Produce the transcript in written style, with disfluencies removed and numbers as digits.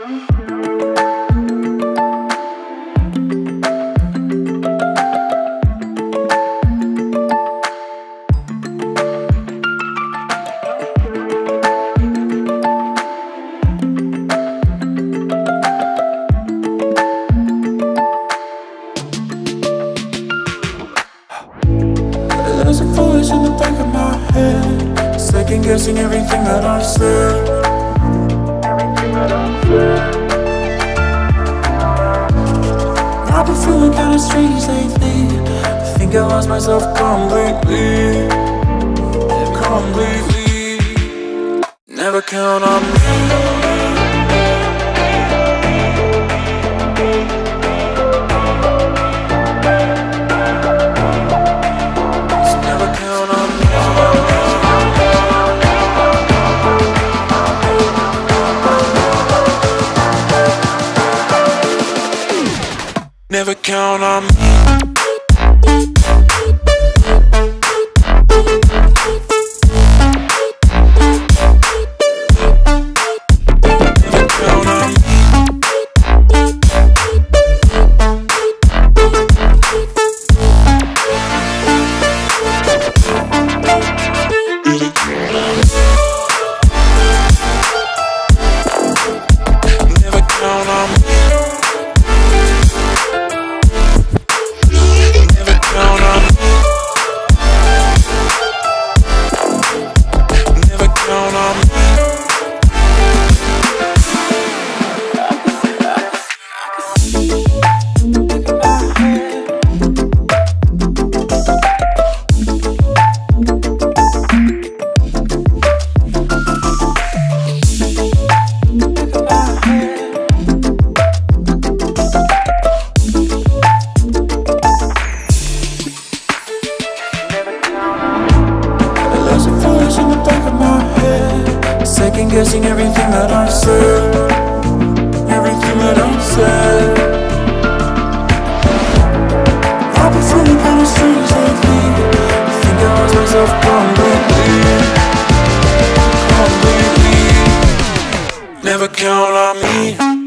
There's a voice in the back of my head, second guessing everything that I said. I've been feeling kinda strange lately. I think I lost myself completely. Never count on me. Never count on me. Second guessing everything that I said, everything that I said. I've been feeling kinda strange lately. I think I lost myself completely. Never count on me.